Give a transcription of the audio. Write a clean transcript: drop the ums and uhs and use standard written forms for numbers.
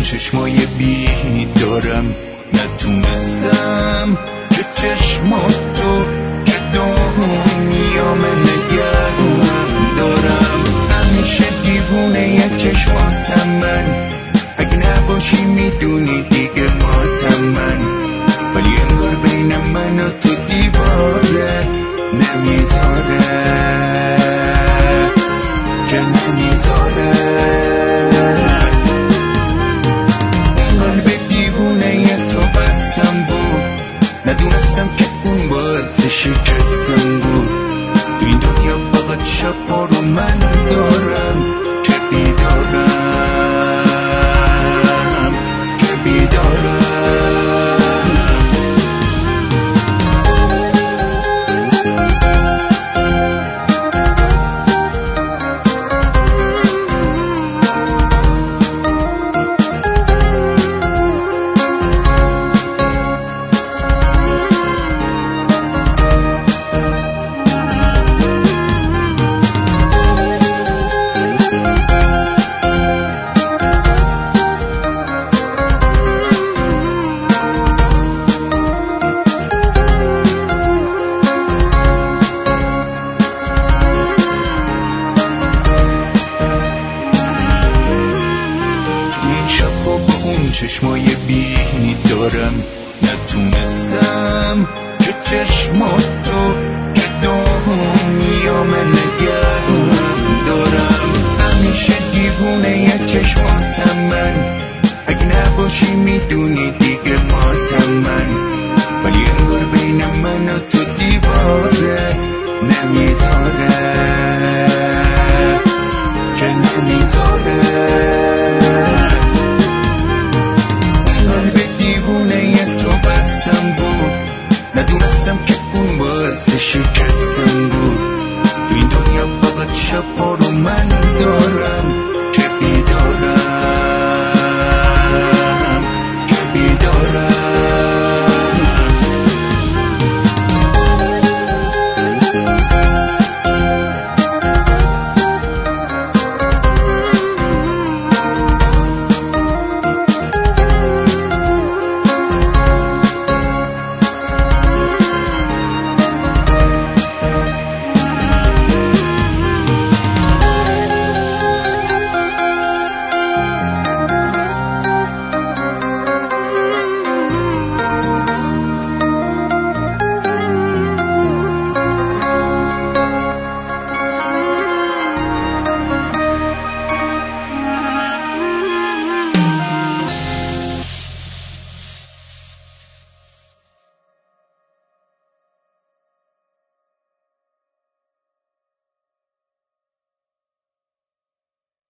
چشمای بیدارم نتونستم که چشماتو که دنیام نگه دارم. همیشه دیوونه چشماتم من، اگه نباشی میدونی دیگه ماتم من، ولی انگار بین من و تو دیواره نمیذاره که نمیذاره. قلب دیوونه تو بستم بود، ندونستم که اون باعث شکستم بود. تو این دنیا فقط شب‌ها رو من دارم که بیدارم که بیدارم. چشمای بیدارم نتونستم که چشماتو که دنیام نگه دارم. همیشه دیوونه چشماتم من، اگه نباشی میدونی دیگه ماتم من، ولی انگار بین من و تو دیواره نمیذاره که نمیذاره. ندونستم که اون باعث شکستم بود. تو این دنیا فقط شب‌ها رو من دارم